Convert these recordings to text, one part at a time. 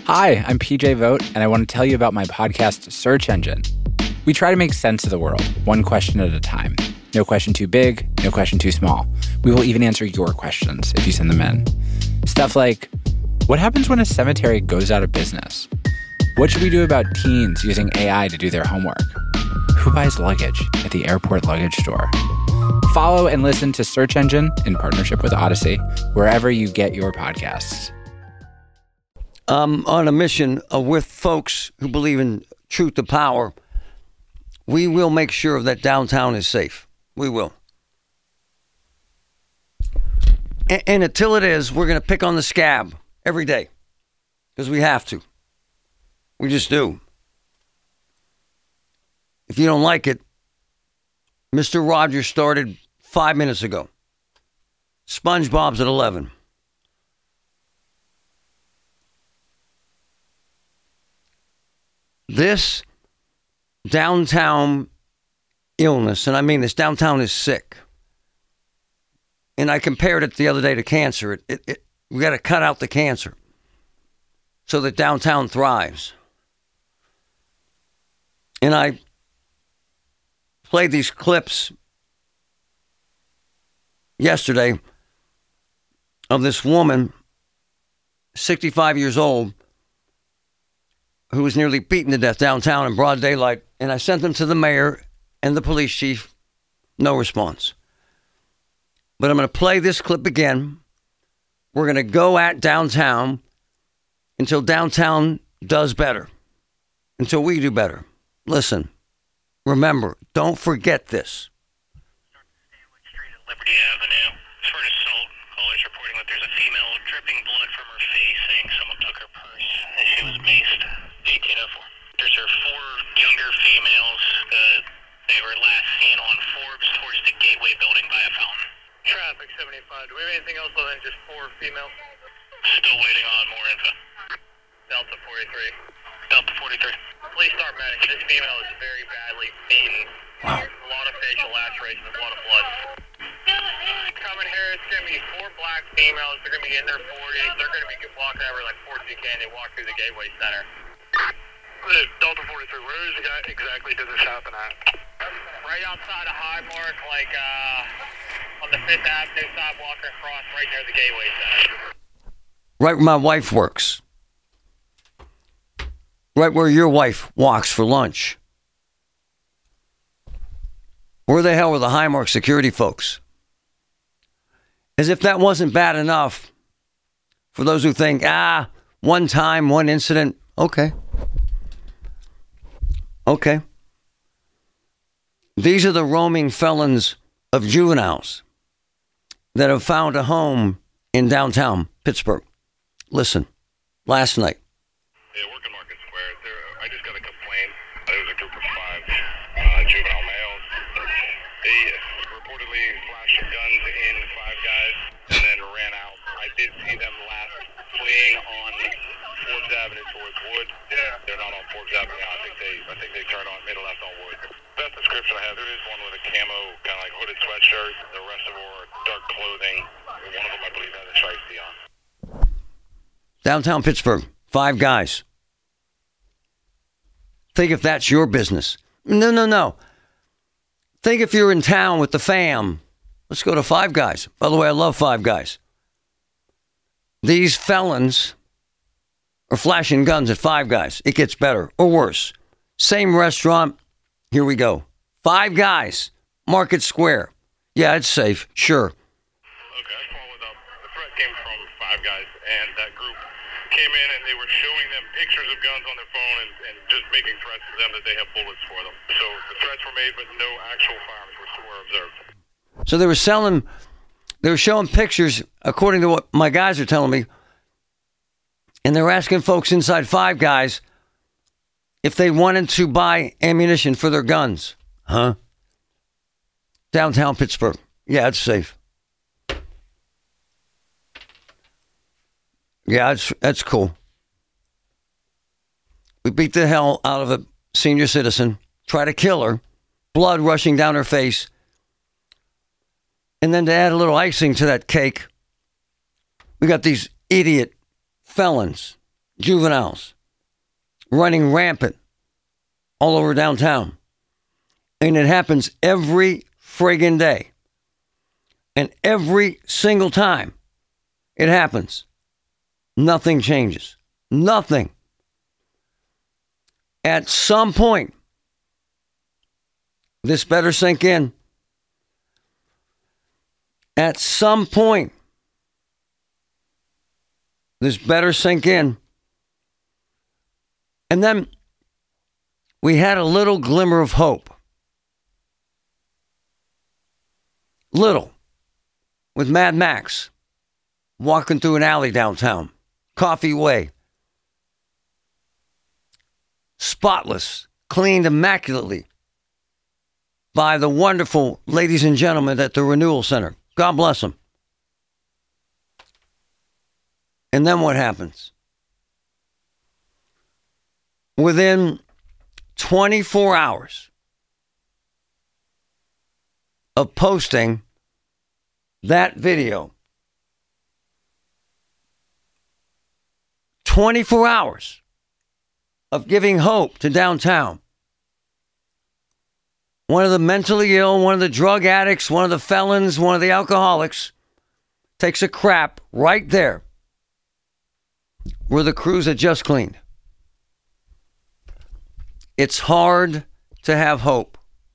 Hi, I'm PJ Vogt, and I want to tell you about my podcast, Search Engine. We try to make sense of the world, one question at a time. No question too big, no question too small. We will even answer your questions if you send them in. Stuff like, what happens when a cemetery goes out of business? What should we do about teens using AI to do their homework? Who buys luggage at the airport luggage store? Follow and listen to Search Engine in partnership with Odyssey, wherever you get your podcasts. I'm on a mission with folks who believe in truth to power. We will make sure that downtown is safe. We will. And until it is, we're going to pick on the scab every day because we have to. We just do. If you don't like it, Mr. Rogers started 5 minutes ago. SpongeBob's at 11. This downtown illness, and I mean this, downtown is sick. And I compared it the other day to cancer. We got to cut out the cancer so that downtown thrives. And I played these clips yesterday of this woman, 65 years old, who was nearly beaten to death downtown in broad daylight. And I sent them to the mayor and the police chief. No response. But I'm going to play this clip again. We're going to go at downtown until downtown does better. Until we do better. Listen. Remember, don't forget this. Stanwood Street at Liberty Avenue. For an assault, callers reporting that there's a female dripping blood from her face, saying someone took her purse and she was maced. 1804. There's her four younger females. They were last seen on Forbes towards the Gateway building by a fountain. Traffic 75. Do we have anything else other than just four females? Still waiting on more info. Delta 43. Delta 43. Please start medic. This female is very badly beaten. Wow. A lot of facial lacerations, a lot of blood. Coming here, it's going to be four black females. They're going to be in their 40s. They're going to be walking over like 14K and they walk through the Gateway Center. Delta 43, where exactly does this happen at? Right outside of Highmark, like on the 5th Avenue sidewalk across right near the Gateway Center. Right where my wife works. Right where your wife walks for lunch. Where the hell were the Highmark security folks? As if that wasn't bad enough for those who think, one time, one incident. Okay. These are the roaming felons of juveniles that have found a home in downtown Pittsburgh. Listen, last night. Yeah, working Market Square. I just got a complaint. There was a group of five juvenile males. They reportedly flashed guns in five guys and then ran out. I did see them last fleeing on Forbes Avenue towards Wood. Yeah. They're not on Forbes Avenue now. I think they turned on, made a left on Wood. Best description I have, there is one with a camo, kind of like hooded sweatshirt. The rest of them were dark clothing. One of them, I believe, had a shiesty on. Downtown Pittsburgh, five guys. Think if that's your business. No. Think if you're in town with the fam. Let's go to Five Guys. By the way, I love Five Guys. These felons are flashing guns at Five Guys. It gets better or worse. Same restaurant. Here we go. Five Guys, Market Square. Yeah, it's safe. Sure. Okay, I followed up. The threat came from Five Guys, and that group came in and they were showing them pictures of guns on their phone and just making threats to them that they have bullets for them. So the threats were made, but no actual firearms were observed. So they were showing pictures, according to what my guys are telling me, and they were asking folks inside Five Guys if they wanted to buy ammunition for their guns. Huh? Downtown Pittsburgh. Yeah, it's safe. Yeah, that's cool. We beat the hell out of a senior citizen, try to kill her, blood rushing down her face. And then to add a little icing to that cake, we got these idiot felons, juveniles running rampant all over downtown. And it happens every friggin' day. And every single time it happens, nothing changes. Nothing. At some point, this better sink in. At some point, this better sink in. And then we had a little glimmer of hope. Little. With Mad Max walking through an alley downtown. Coffee Way. Spotless, cleaned immaculately by the wonderful ladies and gentlemen at the Renewal Center. God bless them. And then what happens? Within 24 hours of posting that video, 24 hours of giving hope to downtown, one of the mentally ill, one of the drug addicts, one of the felons, one of the alcoholics takes a crap right there where the crews had just cleaned. It's hard to have hope.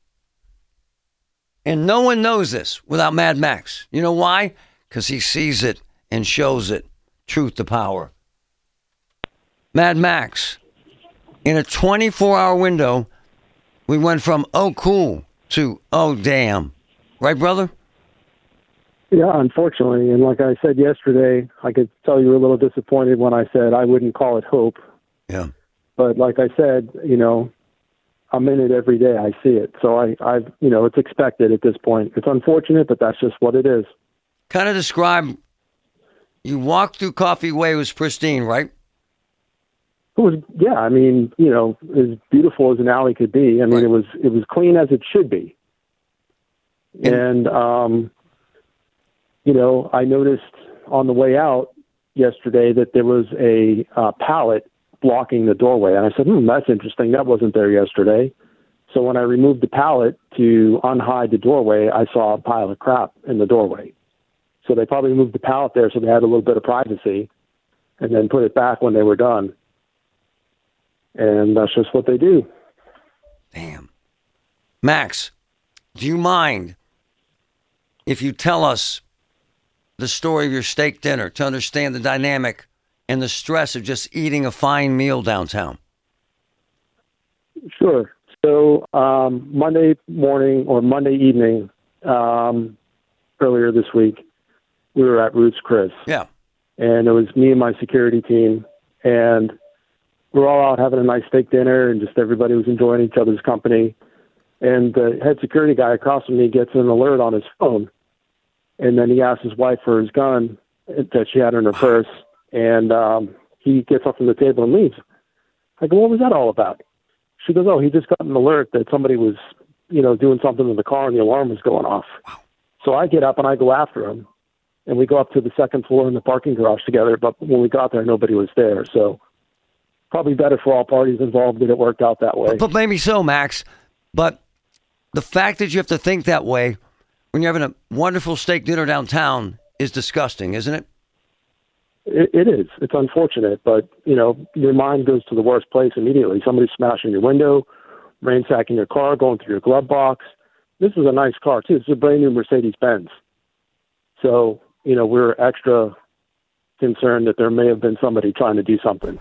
And no one knows this without Mad Max. You know why? Because he sees it and shows it. Truth to power. Mad Max. In a 24-hour window, we went from, oh, cool, to, oh, damn. Right, brother? Yeah, unfortunately. And like I said yesterday, I could tell you were a little disappointed when I said I wouldn't call it hope. Yeah. But like I said, I'm in it every day. I see it. So I've it's expected at this point. It's unfortunate, but that's just what it is. Kind of describe, you walked through Coffee Way, it was pristine, right? It was, yeah. I mean, as beautiful as an alley could be. I mean, Right. it was clean as it should be. And I noticed on the way out yesterday that there was a pallet blocking the doorway. And I said, that's interesting. That wasn't there yesterday. So when I removed the pallet to unhide the doorway, I saw a pile of crap in the doorway. So they probably moved the pallet there so they had a little bit of privacy and then put it back when they were done. And that's just what they do. Damn. Max, do you mind if you tell us the story of your steak dinner to understand the dynamic and the stress of just eating a fine meal downtown? Sure. So Monday morning or Monday evening, earlier this week, we were at Roots Chris. Yeah. And it was me and my security team. And we're all out having a nice steak dinner and just everybody was enjoying each other's company. And the head security guy across from me gets an alert on his phone. And then he asks his wife for his gun that she had in her purse. And he gets up from the table and leaves. I go, what was that all about? She goes, oh, he just got an alert that somebody was, doing something in the car and the alarm was going off. Wow. So I get up and I go after him. And we go up to the second floor in the parking garage together. But when we got there, nobody was there. So probably better for all parties involved that it worked out that way. But maybe so, Max. But the fact that you have to think that way when you're having a wonderful steak dinner downtown is disgusting, isn't it? It is. It's unfortunate, but, your mind goes to the worst place immediately. Somebody smashing your window, ransacking your car, going through your glove box. This is a nice car, too. It's a brand new Mercedes-Benz. So, we're extra concerned that there may have been somebody trying to do something.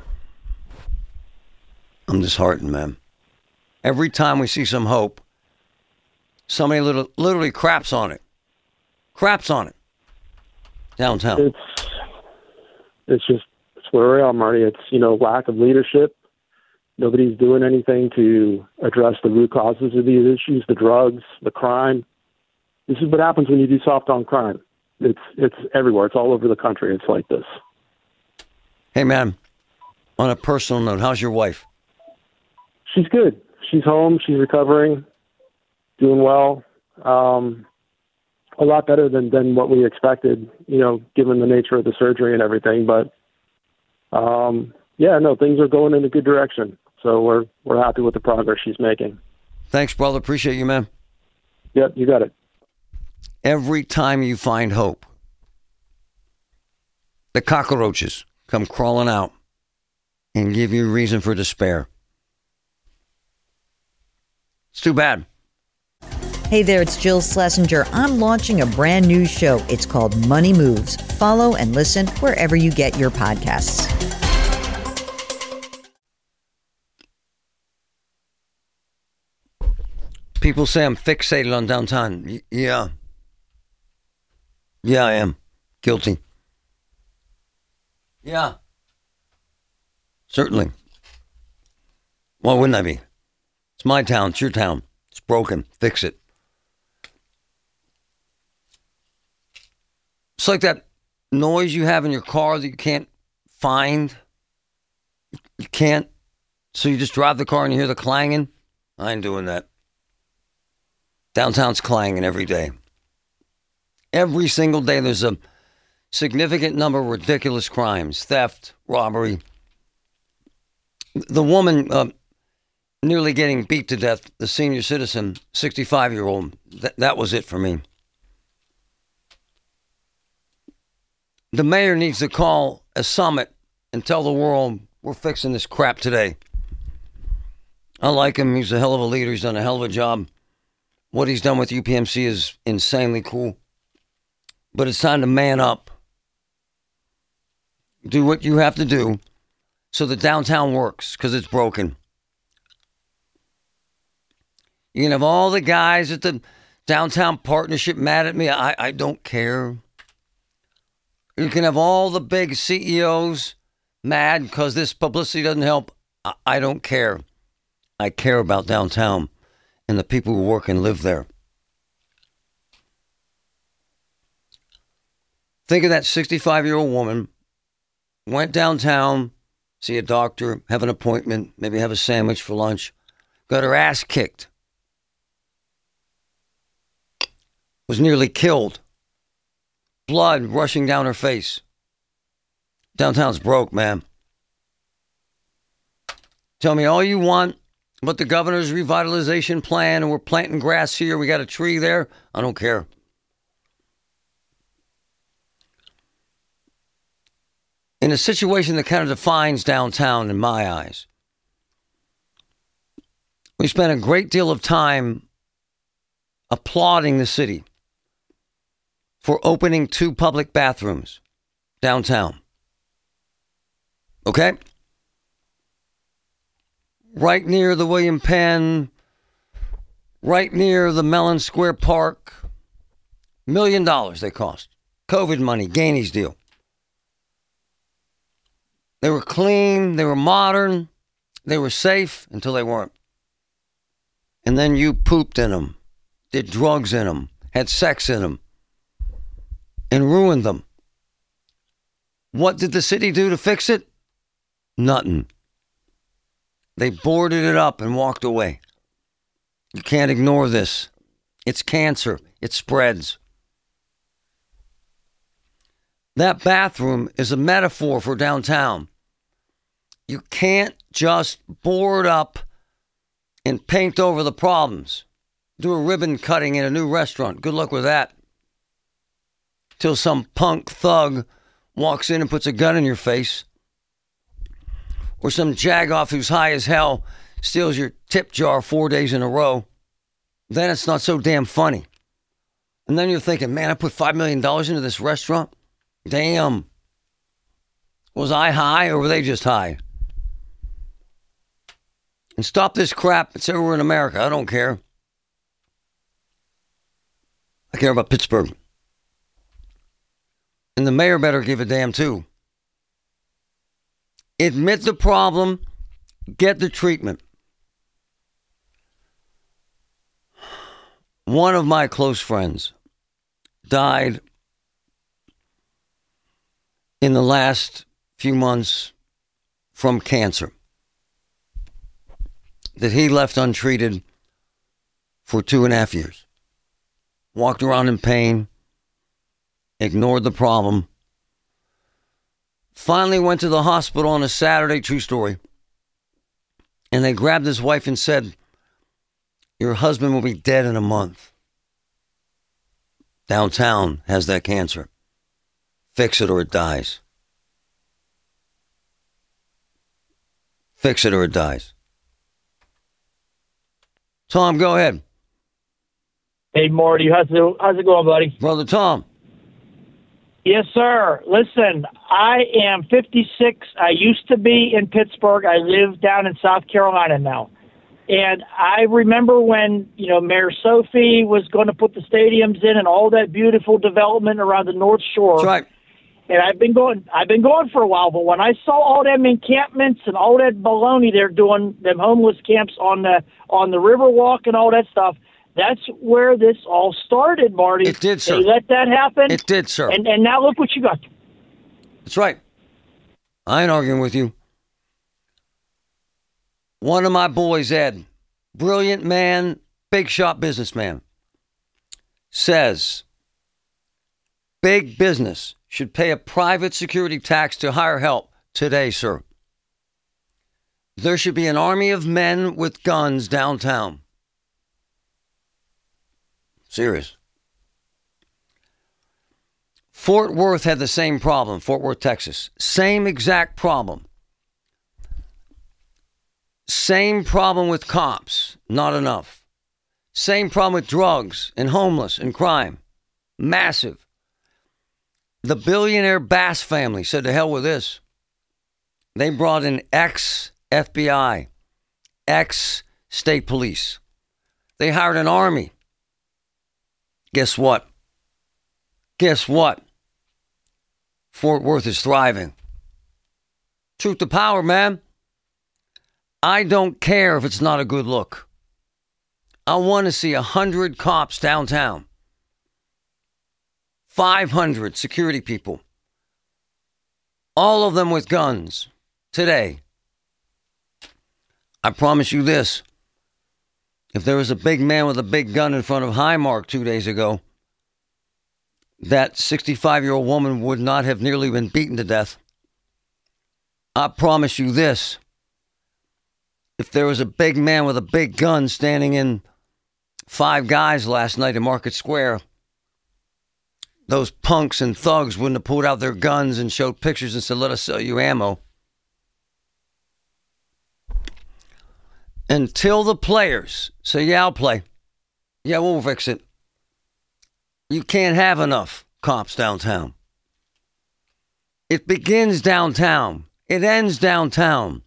I'm disheartened, man. Every time we see some hope, somebody literally craps on it. Craps on it. Downtown. It's where we are, Marty. It's, lack of leadership. Nobody's doing anything to address the root causes of these issues, the drugs, the crime. This is what happens when you do soft on crime. It's everywhere. It's all over the country. It's like this. Hey, man, on a personal note, how's your wife? She's good. She's home. She's recovering, doing well. A lot better than what we expected, given the nature of the surgery and everything. But yeah, no, things are going in a good direction. So we're happy with the progress she's making. Thanks, brother. Appreciate you, man. Yep, you got it. Every time you find hope, the cockroaches come crawling out and give you reason for despair. It's too bad. Hey there, it's Jill Schlesinger. I'm launching a brand new show. It's called Money Moves. Follow and listen wherever you get your podcasts. People say I'm fixated on downtown. Yeah. Yeah, I am. Guilty. Yeah. Certainly. Why wouldn't I be? It's my town. It's your town. It's broken. Fix it. It's like that noise you have in your car that you can't find. You can't. So you just drive the car and you hear the clanging. I ain't doing that. Downtown's clanging every day. Every single day there's a significant number of ridiculous crimes. Theft, robbery. The woman nearly getting beat to death, the senior citizen, 65-year-old, that was it for me. The mayor needs to call a summit and tell the world we're fixing this crap today. I like him. He's a hell of a leader. He's done a hell of a job. What he's done with UPMC is insanely cool. But it's time to man up. Do what you have to do so the downtown works, because it's broken. You can have all the guys at the downtown partnership mad at me. I don't care. You can have all the big CEOs mad because this publicity doesn't help. I don't care. I care about downtown and the people who work and live there. Think of that 65-year-old woman, went downtown, see a doctor, have an appointment, maybe have a sandwich for lunch, got her ass kicked, was nearly killed, blood rushing down her face. Downtown's broke, man. Tell me all you want about the governor's revitalization plan and we're planting grass here, we got a tree there. I don't care. In a situation that kind of defines downtown in my eyes, we spent a great deal of time applauding the city for opening 2 public bathrooms downtown. Okay? Right near the William Penn, right near the Mellon Square Park. $1 million they cost. COVID money, Gainey's deal. They were clean, they were modern, they were safe until they weren't. And then you pooped in them, did drugs in them, had sex in them, and ruined them. What did the city do to fix it? Nothing. They boarded it up and walked away. You can't ignore this. It's cancer. It spreads. That bathroom is a metaphor for downtown. You can't just board up and paint over the problems. Do a ribbon cutting in a new restaurant. Good luck with that. Till some punk thug walks in and puts a gun in your face. Or some jagoff who's high as hell steals your tip jar 4 days in a row. Then it's not so damn funny. And then you're thinking, man, I put $5 million into this restaurant? Damn. Was I high or were they just high? And stop this crap. It's everywhere in America. I don't care. I care about Pittsburgh. And the mayor better give a damn too. Admit the problem. Get the treatment. One of my close friends died in the last few months from cancer that he left untreated for 2.5 years. Walked around in pain, ignored the problem, Finally went to the hospital on a Saturday, true story. And they grabbed his wife and said, your husband will be dead in a month. Downtown has that cancer. Fix it or it dies. Fix it or it dies. Tom, go ahead. Hey, Marty, how's it going, buddy? Brother Tom. Yes, sir. Listen, I am 56. I used to be in Pittsburgh. I live down in South Carolina now. And I remember when, Mayor Sophie was going to put the stadiums in and all that beautiful development around the North Shore. That's right. And I've been going for a while, but when I saw all them encampments and all that baloney they're doing, them homeless camps on the Riverwalk and all that stuff, that's where this all started, Marty. It did, sir. They let that happen. It did, sir. And now look what you got. That's right. I ain't arguing with you. One of my boys, Ed, brilliant man, big shot businessman, says big business should pay a private security tax to hire help today, sir. There should be an army of men with guns downtown. Serious. Fort Worth had the same problem. Fort Worth, Texas. Same exact problem. Same problem with cops. Not enough. Same problem with drugs and homeless and crime. Massive. The billionaire Bass family said to hell with this. They brought in ex-FBI, ex-state police. They hired an army. Guess what? Guess what? Fort Worth is thriving. Truth to power, man. I don't care if it's not a good look. I want to see 100 cops downtown. 500 security people. All of them with guns. Today. I promise you this. If there was a big man with a big gun in front of Highmark 2 days ago, that 65-year-old woman would not have nearly been beaten to death. I promise you this. If there was a big man with a big gun standing in Five Guys last night in Market Square, those punks and thugs wouldn't have pulled out their guns and showed pictures and said, let us sell you ammo. Until the players say, yeah, I'll play. Yeah, we'll fix it. You can't have enough cops downtown. It begins downtown. It ends downtown.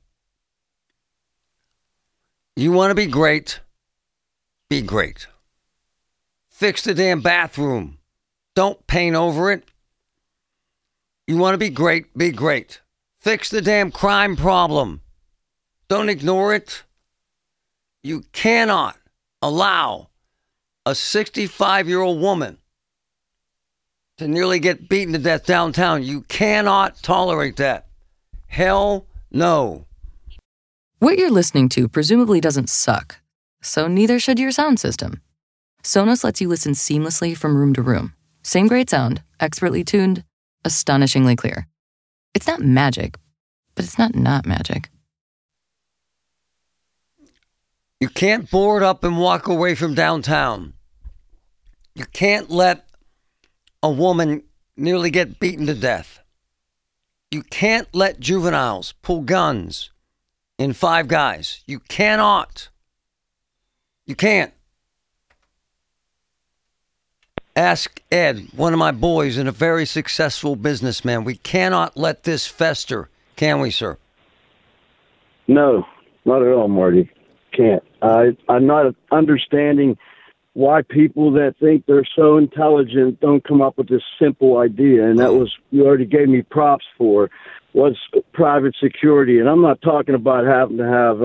You want to be great? Be great. Fix the damn bathroom. Don't paint over it. You want to be great? Be great. Fix the damn crime problem. Don't ignore it. You cannot allow a 65-year-old woman to nearly get beaten to death downtown. You cannot tolerate that. Hell no. What you're listening to presumably doesn't suck, so neither should your sound system. Sonos lets you listen seamlessly from room to room. Same great sound, expertly tuned, astonishingly clear. It's not magic, but it's not magic. You can't board up and walk away from downtown. You can't let a woman nearly get beaten to death. You can't let juveniles pull guns in Five Guys. You cannot. You can't. Ask Ed, one of my boys and a very successful businessman. We cannot let this fester, can we, sir? No, not at all, Marty. Can't. I'm not understanding why people that think they're so intelligent don't come up with this simple idea. And that was, you already gave me props for, was private security. And I'm not talking about having to have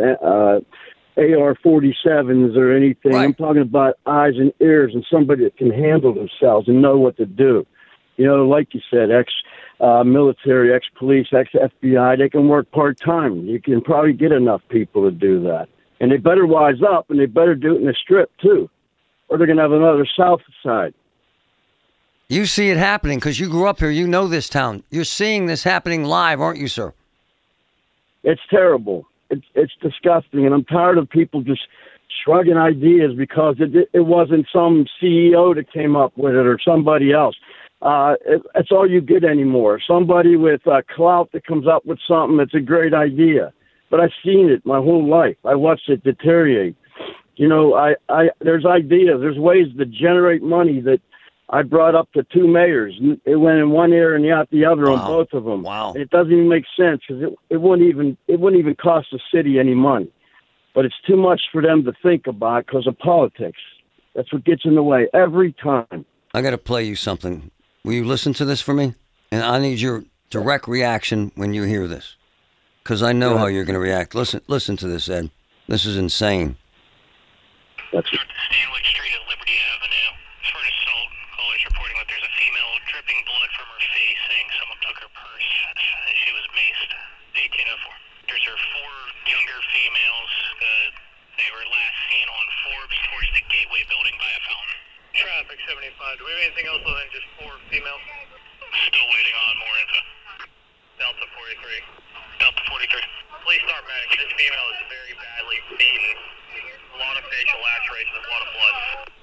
AR-47s or anything. Right. I'm talking about eyes and ears and somebody that can handle themselves and know what to do. You know, like you said, ex-military, ex-police, ex-FBI, they can work part-time. You can probably get enough people to do that. And they better wise up, and they better do it in the Strip, too, or they're going to have another South Side. You see it happening because you grew up here. You know this town. You're seeing this happening live, aren't you, sir? It's terrible. It's disgusting, and I'm tired of people just shrugging ideas because it wasn't some CEO that came up with it or somebody else. It's all you get anymore. Somebody with clout that comes up with something that's a great idea. But I've seen it my whole life. I watched it deteriorate. You know, there's ideas. There's ways to generate money that I brought up to two mayors. It went in one ear and out the other on both of them. Wow. And it doesn't even make sense because it wouldn't even cost the city any money. But it's too much for them to think about because of politics. That's what gets in the way every time. I got to play you something. Will you listen to this for me? And I need your direct reaction when you hear this, because I know how you're going to react. Listen to this, Ed. This is insane. North of Stanwick Street at Liberty Avenue. It's for an assault. Caller is reporting that there's a female dripping blood from her face, saying someone took her purse and she was maced. 1804. There's her four younger females. They were last seen on Forbes towards the Gateway building by a fountain. Traffic 75. Do we have anything else other than just four females? Still waiting on more info. Delta 43. Delta 43. Please start medic. This female is very badly beaten. A lot of facial lacerations, a lot of blood.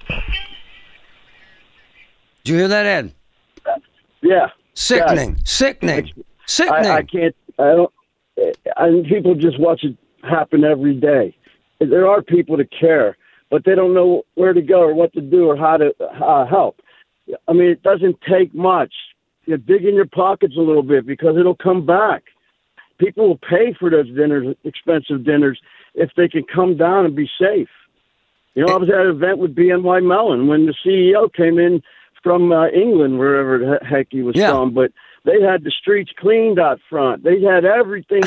Did you hear that, Ed? Yeah. Sickening. God. Sickening. Sickening. I can't. I don't. And people just watch it happen every day. There are people that care, but they don't know where to go or what to do or how to help. I mean, it doesn't take much. You dig in your pockets a little bit because it'll come back. People will pay for those dinners, expensive dinners, if they can come down and be safe. You know, I was at an event with BNY Mellon when the CEO came in from England, wherever the heck he was from, but they had the streets cleaned out front. They had everything,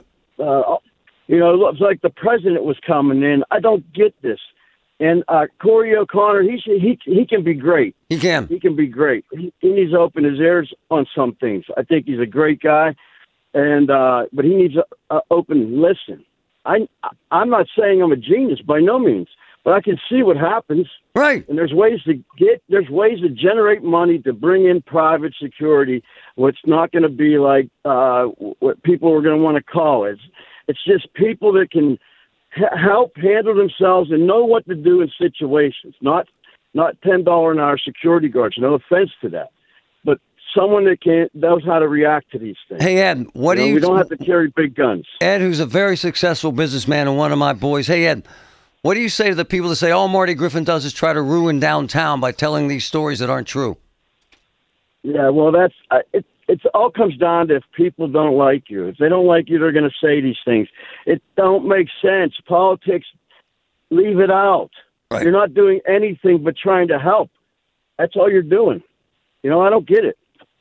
you know, it looks like the president was coming in. I don't get this. And Corey O'Connor, he can be great. He can. He can be great. He needs to open his ears on some things. I think he's a great guy, and but he needs to open listen. I'm not saying I'm a genius by no means, but I can see what happens. Right. And there's ways to generate money to bring in private security. What's not going to be like what people are going to want to call it. It's just people that can help handle themselves and know what to do in situations. Not $10 an hour security guards. No offense to that, but someone that knows how to react to these things. Hey, Ed, what do you? We don't have to carry big guns. Ed, who's a very successful businessman and one of my boys. Hey, Ed, what do you say to the people that say all Marty Griffin does is try to ruin downtown by telling these stories that aren't true? Yeah, well, that's it all comes down to if people don't like you. If they don't like you, they're going to say these things. It don't make sense. Politics, leave it out. Right. You're not doing anything but trying to help. That's all you're doing. You know, I don't get it.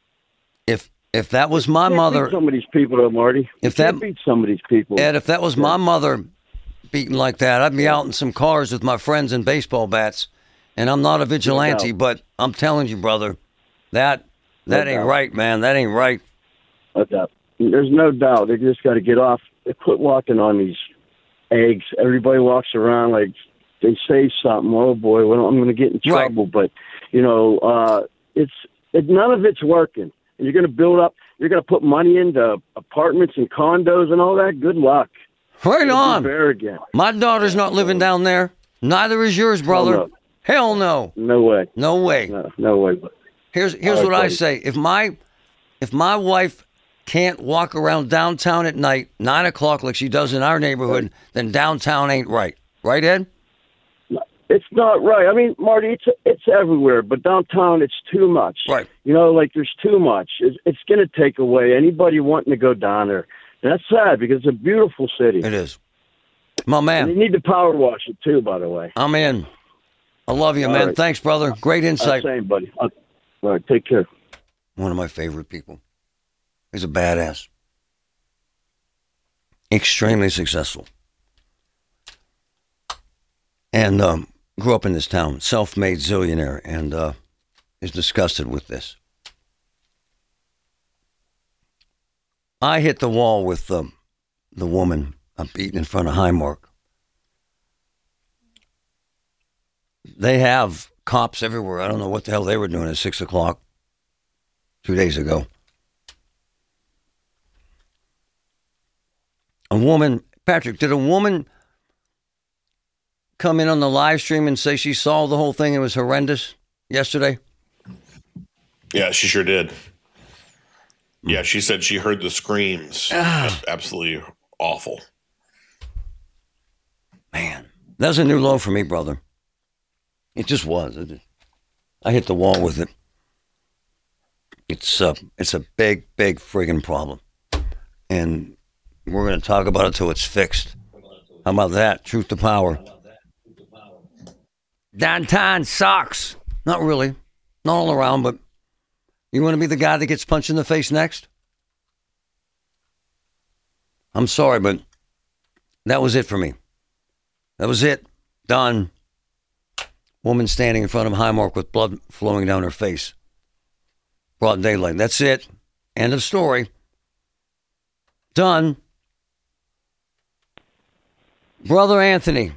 If that was my mother, beat some of these people, though, Marty. You can't beat some of these people. Ed, if that was my mother beaten like that, I'd be out in some cars with my friends and baseball bats. And I'm not a vigilante, but I'm telling you, brother, that ain't right, man. That ain't right. There's no doubt. They just got to get off. They quit walking on these eggs. Everybody walks around like they say something. Oh boy, well, I'm going to get in trouble. Right. But you know, none of it's working. And you're going to build up. You're going to put money into apartments and condos and all that. Good luck. Right on. Fair again. My daughter's not living down there. Neither is yours, brother. Oh, no. Hell no. No way. No way. No way. Here's what I say. If my wife can't walk around downtown at night, 9 o'clock like she does in our neighborhood, then downtown ain't right. Right, Ed? It's not right. I mean, Marty, it's everywhere, but downtown it's too much. Right. You know, like there's too much. It's going to take away anybody wanting to go down there. And that's sad because it's a beautiful city. It is. My man. And you need to power wash it too, by the way. I'm in. I love you, man. Right. Thanks, brother. Great insight. Same, buddy. All right, take care. One of my favorite people. He's a badass. Extremely successful. And grew up in this town, self-made zillionaire, and is disgusted with this. I hit the wall with the woman I'm beating in front of Highmark. They have cops everywhere. I don't know what the hell they were doing at 6 o'clock 2 days ago. A woman, Patrick, did a woman come in on the live stream and say she saw the whole thing and it was horrendous yesterday? Yeah, she sure did. Yeah, she said she heard the screams. Absolutely awful. Man, that's a new low for me, brother. It just was. I hit the wall with it. It's a big, big friggin' problem. And we're going to talk about it till it's fixed. How about that? Truth to power. Downtown sucks. Not really. Not all around, but you want to be the guy that gets punched in the face next? I'm sorry, but that was it for me. That was it. Done. Woman standing in front of Highmark with blood flowing down her face. Broad daylight. That's it. End of story. Done. Brother Anthony.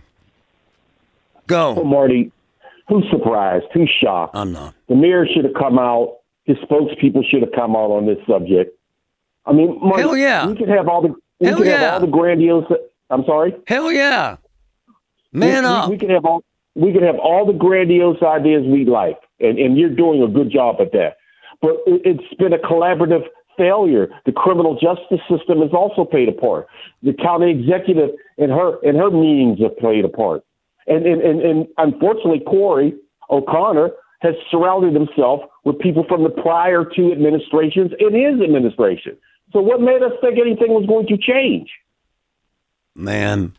Go. Oh, Marty, who's surprised? Who's shocked? I'm not. The mayor should have come out. His spokespeople should have come out on this subject. I mean, Marty, hell yeah. We could have all the have all the grandiose. I'm sorry. Hell yeah. Man up. We could have all the grandiose ideas we like, and you're doing a good job at that. But it's been a collaborative failure. The criminal justice system has also played a part. The county executive and her meetings have played a part. And unfortunately, Corey O'Connor has surrounded himself with people from the prior two administrations in his administration. So what made us think anything was going to change? Man,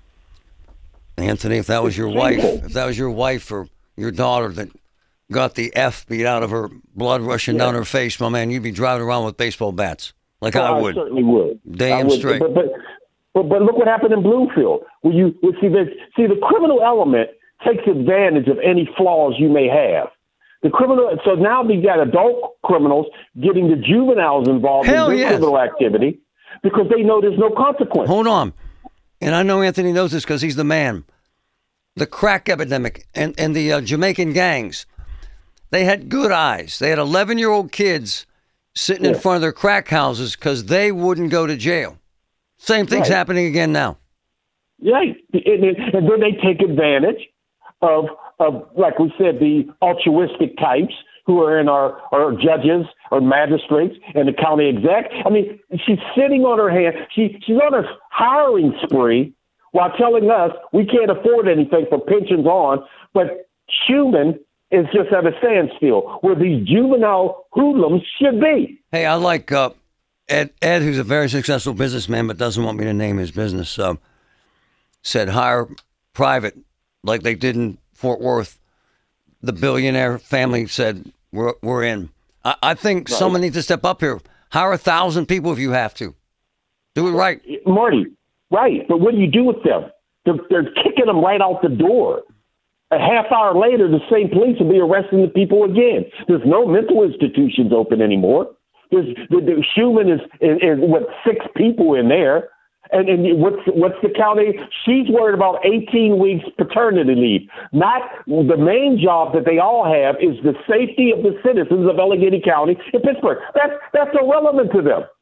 Anthony, if that was your wife or your daughter that got the F beat out of her, blood rushing down her face, my man, you'd be driving around with baseball bats like I would. I certainly would. Damn straight. But look what happened in Bloomfield. The criminal element takes advantage of any flaws you may have. So now we got adult criminals getting the juveniles involved in criminal activity because they know there's no consequence. Hold on. And I know Anthony knows this because he's the man. The crack epidemic and the Jamaican gangs, they had good eyes. They had 11-year-old kids sitting in front of their crack houses because they wouldn't go to jail. Same thing's happening again now. Right. And then they take advantage of, like we said, the altruistic types who are in our judges or magistrates and the county exec. I mean, she's sitting on her hand. She's on a hiring spree while telling us we can't afford anything for pensions on, but Schumann is just at a standstill where these juvenile hoodlums should be. Hey, I like Ed, who's a very successful businessman but doesn't want me to name his business, said hire private like they did in Fort Worth. The billionaire family said, we're in. I think someone needs to step up here. Hire 1,000 people if you have to. Do it right. Marty, right. But what do you do with them? They're kicking them right out the door. A half hour later, the same police will be arresting the people again. There's no mental institutions open anymore. The Schumann is what, 6 people in there. And what's the county? She's worried about 18 weeks paternity leave. Not the main job that they all have is the safety of the citizens of Allegheny County in Pittsburgh. That's irrelevant to them.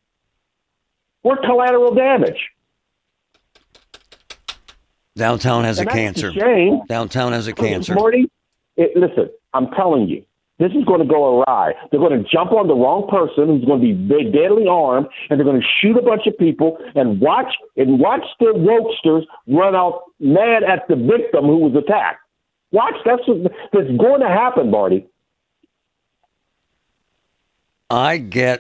We're collateral damage. Downtown has a cancer. A shame. Downtown has a cancer. Marty, listen, I'm telling you. This is going to go awry. They're going to jump on the wrong person who's going to be deadly armed, and they're going to shoot a bunch of people and watch the wokesters run out mad at the victim who was attacked. Watch, that's going to happen, Marty. I get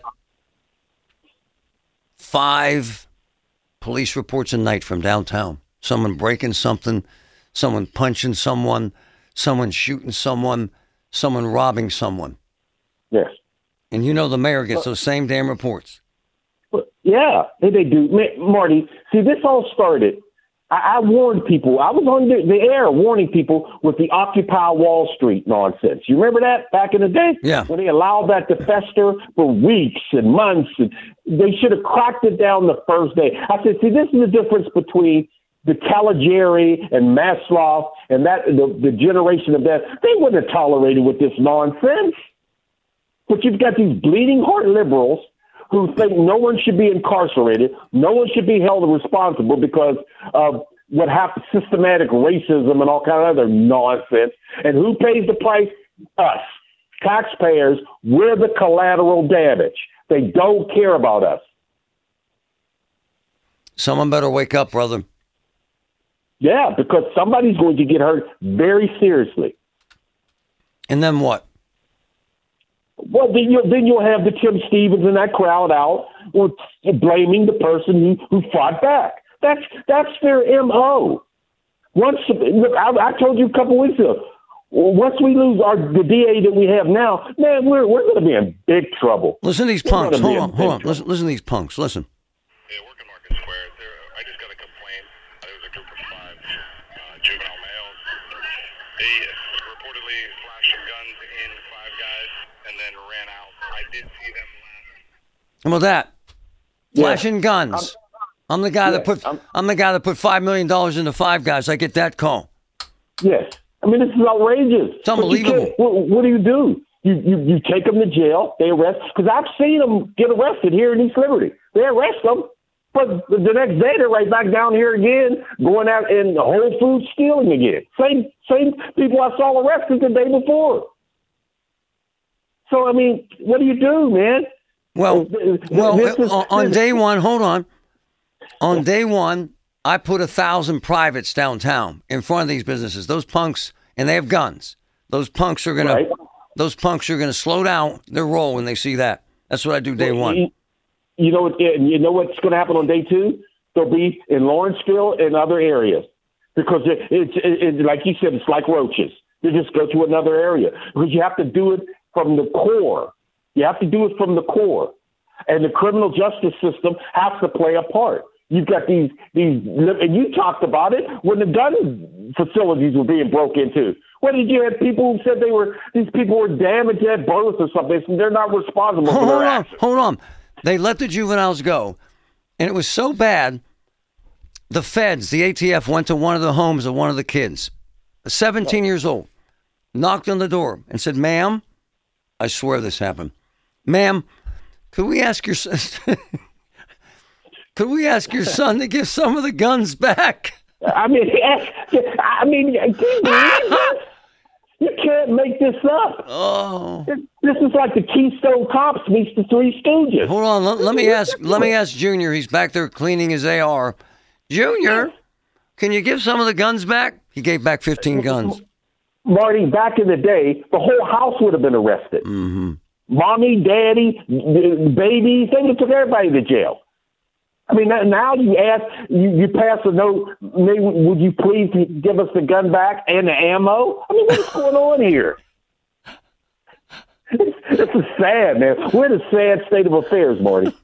5 police reports a night from downtown. Someone breaking something, someone punching someone, someone shooting someone, someone robbing someone. Yes. And you know the mayor gets those same damn reports. Yeah, they do. Marty, see, this all started. I warned people. I was on the air warning people with the Occupy Wall Street nonsense. You remember that back in the day? Yeah. When they allowed that to fester for weeks and months. And they should have cracked it down the first day. I said, see, this is the difference between the Caligari and Maslow and that the generation of that, they wouldn't have tolerated with this nonsense. But you've got these bleeding heart liberals who think no one should be incarcerated, no one should be held responsible because of what happened, systematic racism and all kind of other nonsense. And who pays the price? Us, taxpayers. We're the collateral damage. They don't care about us. Someone better wake up, brother. Yeah, because somebody's going to get hurt very seriously. And then what? Well, then you'll have the Tim Stevens and that crowd out blaming the person who fought back. That's their MO. Look, I told you a couple weeks ago, once we lose the DA that we have now, man, we're going to be in big trouble. Listen to these punks. Hold on. Listen to these punks. Listen. Yeah, working Market Square. I just got a complaint. There was a group of 5 juvenile males. They reportedly flashed some guns in 5 guys and then ran out. I did see them last. How about that? Flashing guns. I'm the guy that put $5 million into 5 guys. I get that call. Yes. I mean, this is outrageous. It's unbelievable. What do? You take them to jail. They arrest. Because I've seen them get arrested here in East Liberty. They arrest them. But the next day, they're right back down here again, going out in Whole Foods stealing again. Same people I saw arrested the day before. So, I mean, what do you do, man? Well, on day one, hold on. On day one, I put 1,000 privates downtown in front of these businesses. Those punks, and they have guns. Those punks are gonna slow down their roll when they see that. That's what I do day one. You know what's going to happen on day 2? They'll be in Lawrenceville and other areas because it's like you said, it's like roaches. They just go to another area because you have to do it from the core. You have to do it from the core, and the criminal justice system has to play a part. You've got these, and you talked about it when the gun facilities were being broke into. What did you have people who said these people were damaged at birth or something? They're not responsible for their actions. Hold on. They let the juveniles go, and it was so bad, the feds, the ATF, went to one of the homes of one of the kids, 17 years old, knocked on the door and said, "Ma'am, I swear this happened. Ma'am, could we ask your son to give some of the guns back?" I mean, you can't make this up. Oh, this is like the Keystone Cops meets the Three Stooges. Hold on, let me ask Junior. He's back there cleaning his AR. Junior, can you give some of the guns back? He gave back 15 guns. Marty, back in the day, the whole house would have been arrested. Mm-hmm. Mommy, daddy, babies, they would have took everybody to jail. I mean, now you pass a note, would you please give us the gun back and the ammo? I mean, what's going on here? This is sad, man. We're in a sad state of affairs, Marty.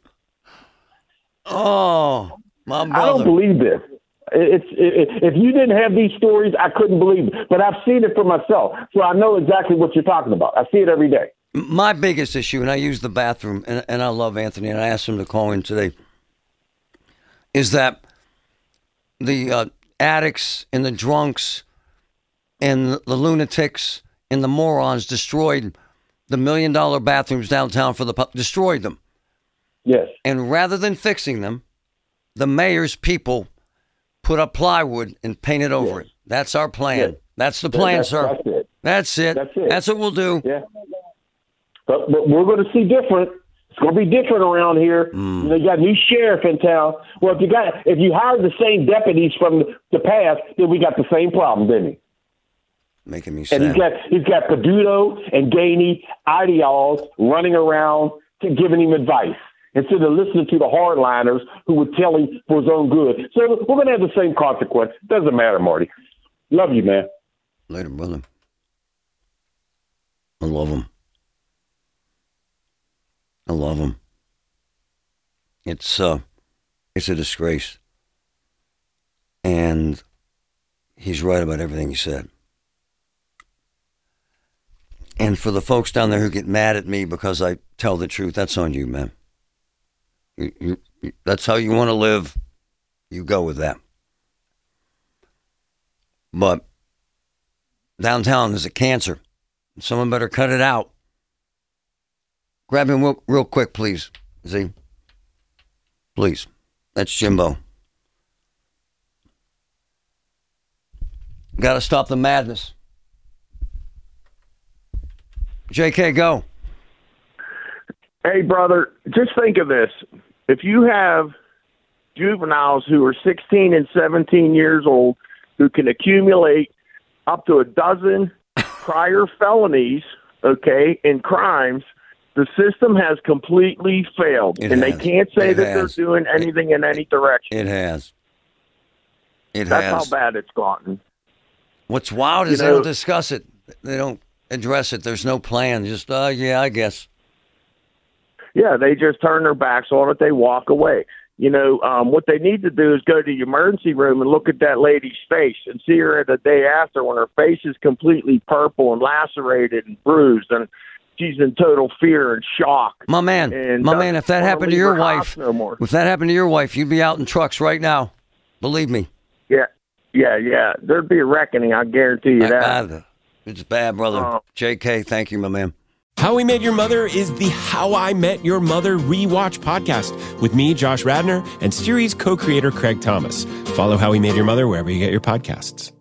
Oh, my brother. I don't believe this. If you didn't have these stories, I couldn't believe it. But I've seen it for myself, so I know exactly what you're talking about. I see it every day. My biggest issue, and I use the bathroom, and I love Anthony, and I asked him to call in today, is that the addicts and the drunks and the lunatics and the morons destroyed the $1 million bathrooms downtown for destroyed them. Yes. And rather than fixing them, the mayor's people put up plywood and painted over it. That's our plan. Yes. That's the plan, sir. That's it. That's what we'll do. Yeah. But we're going to see different. It's going to be different around here. You know, you got a new sheriff in town. Well, if you hire the same deputies from the past, then we got the same problem, didn't we? Making me sad. And he's got Peduto and Gainey, ideals running around giving him advice instead of listening to the hardliners who would tell him for his own good. So we're going to have the same consequence. Doesn't matter, Marty. Love you, man. Later, brother. I love him. I love him. It's a disgrace. And he's right about everything he said. And for the folks down there who get mad at me because I tell the truth, that's on you, man. That's how you want to live. You go with that. But downtown is a cancer. Someone better cut it out. Grab him real quick, please, Z. Please. That's Jimbo. Got to stop the madness. JK, go. Hey, brother, just think of this. If you have juveniles who are 16 and 17 years old who can accumulate up to a dozen prior felonies, okay, and crimes, the system has completely failed. They can't say that they're doing anything in any direction. It has. That's how bad it's gotten. What's wild is they don't discuss it. They don't address it. There's no plan. Just, yeah, I guess. Yeah, they just turn their backs on it. They walk away. What they need to do is go to the emergency room and look at that lady's face and see her the day after when her face is completely purple and lacerated and bruised, and she's in total fear and shock. My man, if that happened to your wife, you'd be out in trucks right now. Believe me. Yeah. There'd be a reckoning. I guarantee you that. It's bad, brother. JK, thank you, my man. How We Met Your Mother is the How I Met Your Mother rewatch podcast with me, Josh Radnor, and series co-creator Craig Thomas. Follow How We Met Your Mother wherever you get your podcasts.